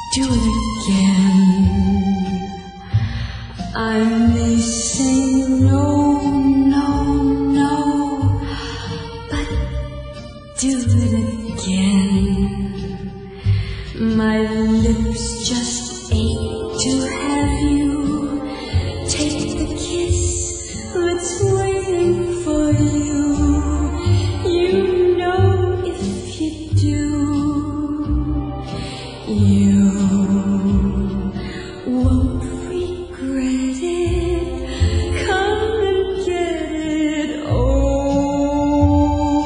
do it again. I may say no, no, no, but do it again. My lips just ache to have you take the kiss that's waiting for you. You know if you do, you won't regret it. Come and get it. Oh,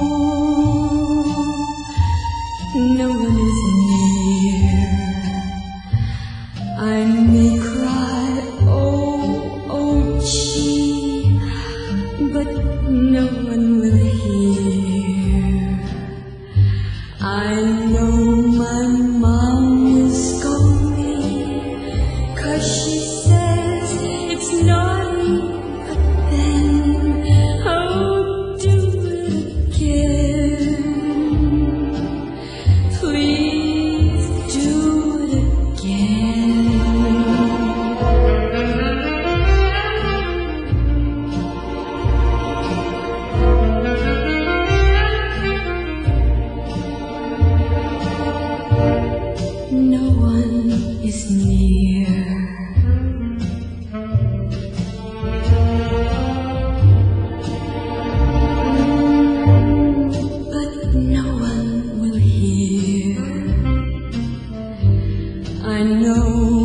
no one is near. I may cry, oh, oh, gee, but no one will hear. I know my mom will scold me, 'cause she says it's naughty, but then, oh, do it again. Please do it again. No one is near. But no one will hear. I know